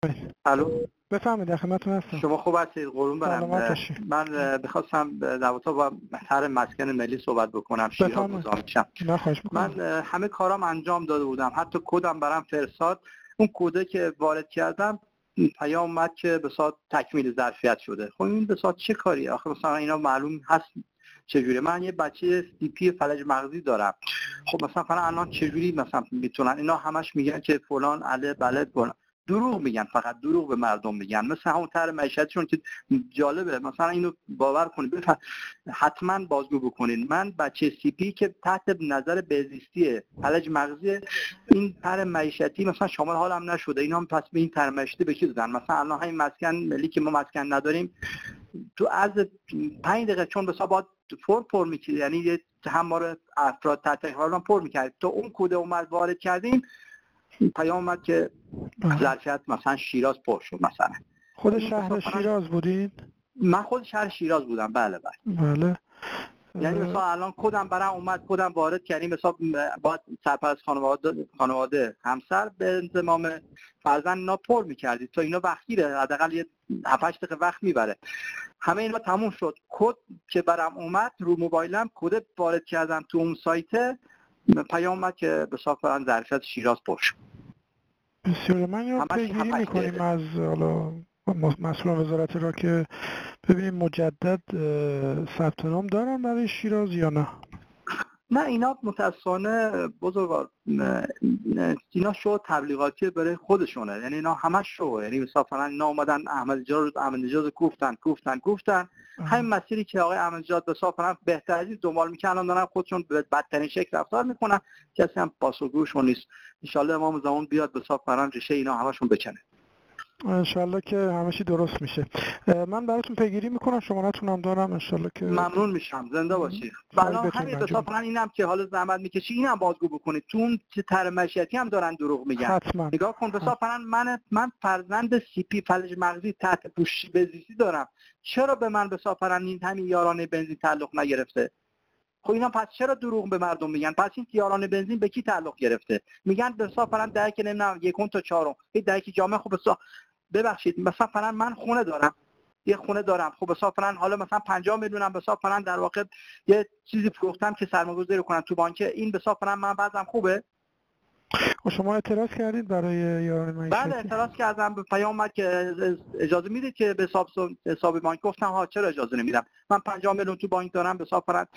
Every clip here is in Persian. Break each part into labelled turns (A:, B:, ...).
A: الو،
B: بفهمید در خدمتتون هستم.
A: شما خوب هستید؟ قربون برم. من بخواستم در رابطه با طرح مسکن ملی صحبت بکنم. شیراز میشم.
B: نه خواهش می‌کنم.
A: من همه کارام انجام داده بودم، حتی کدم برام فرستاد. اون کد که وارد کردم پیام اومد که به صورت تکمیل ظرفیت شده. خب این به صورت چه کاری؟ آخه مثلا اینا معلوم هست چجوری؟ من یه بچه سی پی فلج مغزی دارم. خب مثلا الان چجوری مثلا میتونن اینا همش میگن که فلان عله بلد فلان، دروغ میگن، فقط دروغ به مردم میگن. مثل همون طرح معیشتشون که جالبه، مثلا اینو باور کنید، حتما بازگو بکنین. من بچه سی پی که تحت نظر بهزیستی فلج مغزی، این طرح معیشتی مثلا شامل حالم نشده. اینا هم پس به این طرح معیشتی به چی دادن؟ مثلا الان همین مسکن ملی که ما مسکن نداریم، تو از 5 دقیقه چون به حساب پر می‌کنه، یعنی یه همواره افراد تحت حالم پر می‌کرد، تو اون کد اومد وارد کردیم پیام اومد که ظرفیت مثلا شیراز پر شد. مثلا
B: خود شهر شیراز بودید؟
A: من خود شهر شیراز بودم. بله.
B: بله.
A: یعنی مثلا الان کدم برام اومد، کدم وارد کردیم، مثلا با سرپرست خانواده همسر به انضمام فرزند اینا پر می‌کردید. تو اینا وقت گیره، حداقل یه 7-8 دقیقه وقت میبره. همه اینا تموم شد. کد که برام اومد رو موبایلم، کد وارد کردم تو اون سایت، پیام اومد که به صافا ظرفیت شیراز پر شد.
B: بسیار. من رو پیگیری میکنیم از حالا مسئول وزارت را که ببینیم مجدد ثبت نام دارن برای شیراز یا نه.
A: نه اینا متاسفانه بزرگوار، اینا شو تبلیغاتی برای خودشونه. یعنی اینا همش شو، یعنی مثلا اینا اومدن احمد نژاد گفتن همین مسیری که آقای احمد نژاد به صافا بهتری دنبال میکنن، دارن خودشون به بدترین شکل رفتار میکنن، کسی هم پاسخگوشون نیست. ان شاءالله امام زمان بیاد به صافا ریشه اینا همشون بکنه.
B: انشالله که همه چی درست میشه. من براتون پیگیری میکنم، شماره‌تون دارم. انشالله که
A: ممنون میشم. زنده باشید. بالا همین به صافا اینم که حالا زحمت میکشی اینم بازگو بکنید. چون طرح معیشتی هم دارن دروغ میگن.
B: حتما.
A: نگاه کن به صافا من فرزند سی پی فلج مغزی تحت پوشش بهزیستی دارم. چرا به من به صافا همین یارانه بنزین تعلق نگرفته؟ خب اینا پس چرا دروغ به مردم میگن؟ پس این یارانه بنزین به کی تعلق گرفته؟ میگن به صافا دهک نمیدونم 1 تا 4 این دهک جامعه. خب ببخشید مثلا من خونه دارم، یه خونه دارم. خب حساب کنن حالا مثلا 50 میلیونم حساب کنن، در واقع یه چیزی فروختم که سرمایه‌گذاری کنن تو بانک، این حساب کنن من بعضم خوبه.
B: و شما اعتراض کردید برای یارانه معیشتی؟
A: بله اعتراض کردم. به پیام اومد که اجازه میدید که به حساب بانک. گفتم ها چرا اجازه نمیدم؟ من 50 میلیون تو بانک دارم، به حساب کنن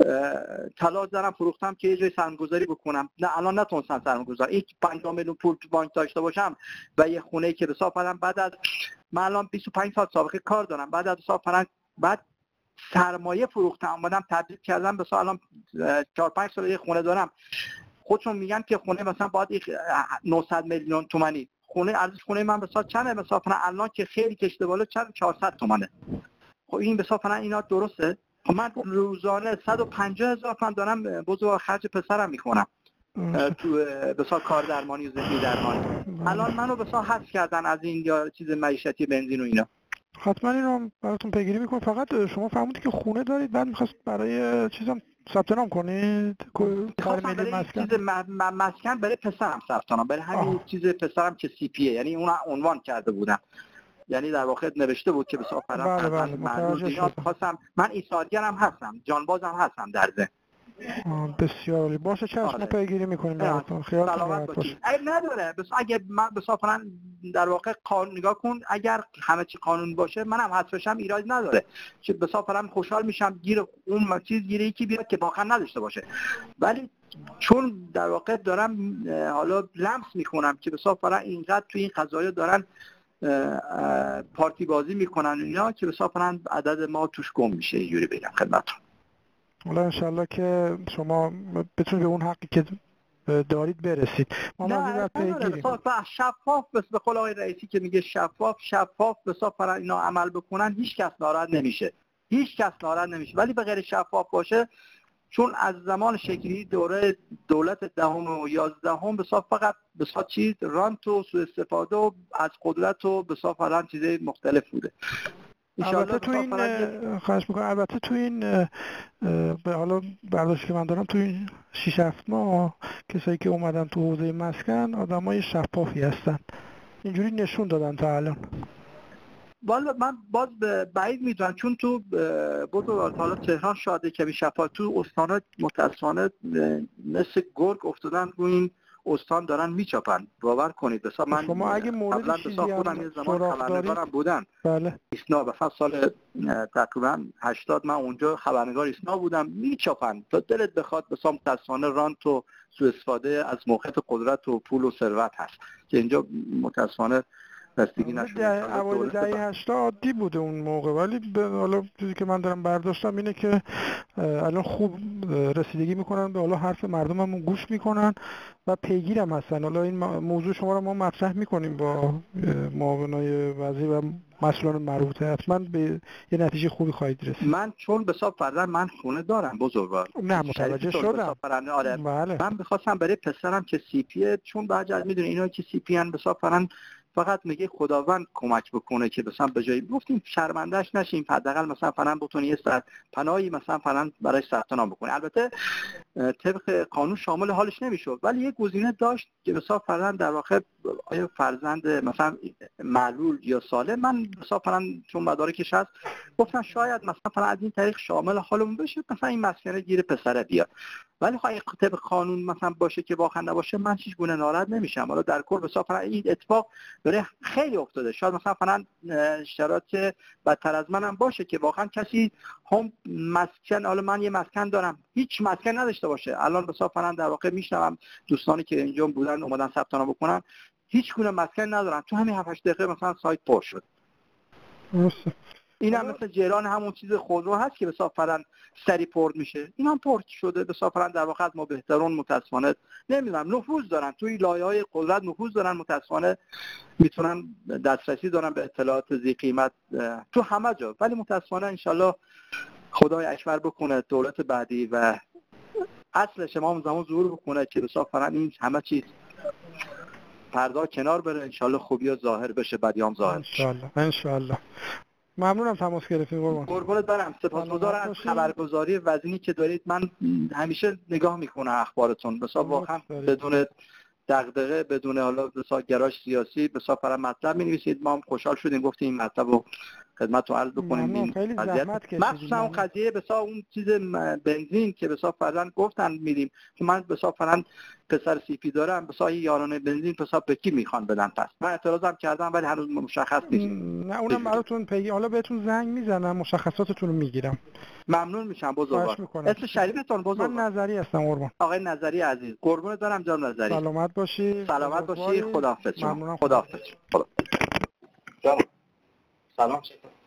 A: طلا دارم فروختم که یه جای سرمایه‌گذاری بکنم. نه الان نتونستم سرمایه‌گذاری این 50 میلیون پول تو بانک داشته باشم و یه خونه که به حساب کنم بعد از من الان 25 سال سابقه کار دارم، بعد از حساب کنم بعد سرمایه فروختم اومدم تبدیل کردم به الان 4-5 سال یه خونه دارم. خودشون میگن که خونه مثلا باید 900 میلیون تومانی. خونه ارزش خونه من به حساب چنده؟ به حساب الان که خیلی کشته بالا 400 تومانه. خب این به حساب اینا درسته؟ خب من روزانه 150,000 تومان دارم بزرگ خرج پسرم میکنم تو به حساب کار درمانی و ذهنی درمانی. الان منو به حساب حذف کردن از این یا چیز معیشتی بنزین و اینا.
B: حتما اینو براتون پیگیری میکنم. فقط شما فهمیدید که خونه دارید، بعد می‌خواست برای چیزام ثبت نام کنید، کار ملی مسکن.
A: چیز مسکن برای پسرم ثبت نام، برای همین چیز پسرم که سی پی، یعنی اون عنوان کرده بودم، یعنی در واقع نوشته بود که به صاحب
B: بله متوجه
A: خواستم. من ایثارگرم هستم، جانبازم هستم در ذهن.
B: بسیاری باشه. چشم ما پیگیری میکنیم براتون. خیالتون راحت باشه.
A: نداره اگه من به صاحب در واقع قانون نگاه کن، اگر همه چی قانون باشه منم حذف بشم ایرادی نداره، چه به صاحب خوشحال میشم گیر اون چیز گیره یکی بیاد که واقعا نداشته باشه. ولی چون در واقع دارم حالا لمس میکنم که به صاحب اینقدر تو این قضایا دارن پارتی بازی میکنن اینا که به صاحب عدد ما توش گم میشه. اینجوری بگم خدمتتون.
B: حالا انشالله که شما بتونید به اون حقی که دارید برسید. ما مزید پیگیریم.
A: شفاف به قول آقای رئیسی که میگه شفاف به صاحب اینا عمل بکنن، هیچ کس ناراحت نمیشه. ولی به غیر شفاف باشه، چون از زمان شکلی دوره دولت دهم و 11 به صاحب فقط به صاحب چیز رانت و سوء استفاده و از قدرت و به صاحب فران چیزای مختلف بوده.
B: البته تو این خواهش میکنم، البته تو این به حالا برداشتی که من دارم تو این 6-7 ماه کسایی که اومدن تو حوزه مسکن آدمای شفافی هستن. اینجوری نشون دادن تا الان.
A: والا من باز بعید میدونم، چون تو بزرگوار حالا تهران شاده کبیر شفاعت تو استانات متاسفانه مثل گرگ افتادن رو این استان دارن میچاپن. باور کنید بسا من
B: شما اگه مورد چیزی
A: خودم یه زمان خبرنگارم بودن.
B: بله.
A: ایسنا مثلا سال تقریبا 80 من اونجا خبرنگار ایسنا بودم، میچاپن تا دلت بخواد. بسا متاسفانه رانت و سوء استفاده از موقعیت قدرت و پول و ثروت هست که اینجا متاسفانه رسیدگی نشده.
B: اوایل دهه 80 عادی بوده اون موقع، ولی حالا چیزی که من دارم برداشتم اینه که الان خوب رسیدگی میکنن به حالا حرف مردممون گوش میکنن و پیگیرم هستن. حالا این موضوع شما رو ما مطرح میکنیم با معاونای وزیر و مسئولان مربوطه، حتما به یه نتیجه خوبی خواهید رسید.
A: من چون به حساب فرزند من خونه دارم بزرگوار،
B: نه متوجه شدم.
A: آره.
B: بله.
A: من بخواستم برای پسرم که سی پیه، چون بعد میدونی اینا که سی پی ان به حساب فرزند فقط میگه خداوند کمک بکنه که مثلا به جایی گفتیم شرمندهش نشیم، حداقل مثلا فرزند بتونه یه پناهی مثلا فرزند برای ثبت نام بکنه. البته طبق قانون شامل حالش نمیشد، ولی یه گزینه داشت که به حساب فرزند در واقع آیا فرزند مثلا معلول یا سالم. من به حساب فرزند چون مدارکش هست گفتن شاید مثلا فرزند از این طریق شامل حالمون بشه، مثلا این مسکنه گیر پسره بیاد. ولی خب اگه طبق قانون مثلا باشه که واقعا نباشه، من هیچ گونه ناراحت نمیشم. حالا در کل به حساب فرزند این اتفاق برای خیلی افتاده. شاید مثلا فرزند شرایط بدتر از منم باشه که واقعا کسی هم مسکن، حالا من یه مسکن دارم، هیچ مسکن نداشته باشه. الان به حساب فرزند در واقع میشنوم دوستانی که اینجا بودن اومدن ثبت نام بکنن هیچ گونه مسکن ندارن، تو همین 7 دقیقه مثلا سایت پر شد. این هم مثل جریان همون چیز خودرو هست که به حساب فرزند سری پر میشه، این هم پر شده. به حساب فرزند در واقع ما بهترون متاسفانه نمیدونم نفوذ دارن توی لایه‌های قدرت، نفوذ دارن متاسفانه، میتونن دسترسی دارن به اطلاعات ذی قیمت تو همه جا. ولی متاسفانه انشالله خدای اکبر بکنه دولت بعدی و اصلش امام زمان ظهور بکنه که به حساب فرزند این همه چیز پردا کنار بره، انشالله خوبی ظاهر بشه، بدیام ظاهر بشه
B: انشالله. ممنونم تماس گرفتید.
A: قربونت برم. سپاسگزارم از خبرگزاری وزینی که دارید. من همیشه نگاه میکنم اخبارتون، بسا واقعا بدون دغدغه، بدون حالا بسا گراش سیاسی، بسا فرا مطلب می‌نویسید. ما هم خوشحال شدیم گفتیم این مطلب رو خدمتتون عرض بکنیم. این مخصوصا اون قضیه بسا اون چیز بنزین که بسا فرضاً گفتن میدیم که من بسا فرضاً پسر سی پی دارم، بسا یارانه بنزین بسا به کی میخوان بدن؟ پس من اعتراضم کردم ولی هنوز مشخص نیست.
B: نه اونم براتون حالا بهتون زنگ میزنم مشخصاتتون رو میگیرم.
A: ممنون میشم بزرگوار. اسم شریفتون بزرگوار؟
B: من نظری هستم قربان.
A: آقای نظری عزیز قربونت برم جان نظری.
B: سلامت باشی.
A: سلامت باشی. خداحافظ.
B: ممنونم.
A: خداحافظ. سلام.